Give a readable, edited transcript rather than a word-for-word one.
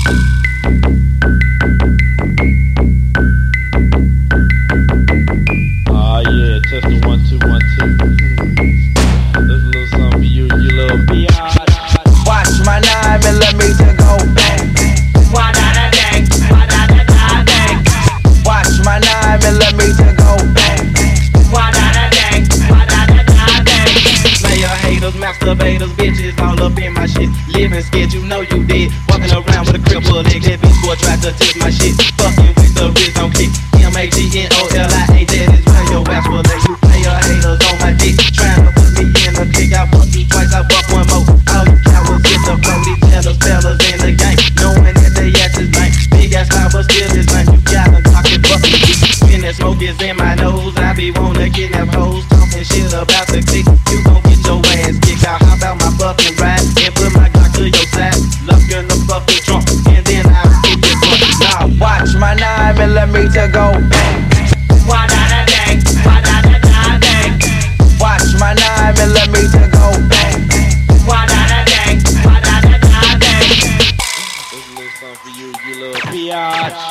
Yeah, test the 1 2 1 2. There's a little something for you, you little biatch. Watch my 9mm go bang. Why da da dang, why da da da dang. Watch my 9mm go bang. Why da da dang, why da da da dang. Player haters, masturbators, bitches all up in my shit. Living scared, you know you did. Walking around with a crippled leg, that bitch boy tried to tip my shit. Fucking with the wrist on kick. MAGNOLIA, that is where your ass will lay. You player haters on my dick, trying to put me in a click. I fuck you twice, I fuck one more. All you cowards get the flow, these jealous fellas in the game, knowing that they ass is lame. Big ass line, but still is lame. You gotta talk it, fuck it. When that smoke is in my nose, I be wanna kidnap hoes, talking shit about the click. You gon' get your ass kicked out. How about my fucking ride and put my Glock to your side? Lock in the fucking trunk, and then I'll get this one. Now watch my 9mm go bang. Why da da dang, why da da da dang. Watch my 9mm go bang. Why da da dang, why da da da dang. There's a little something for you, you little biatch.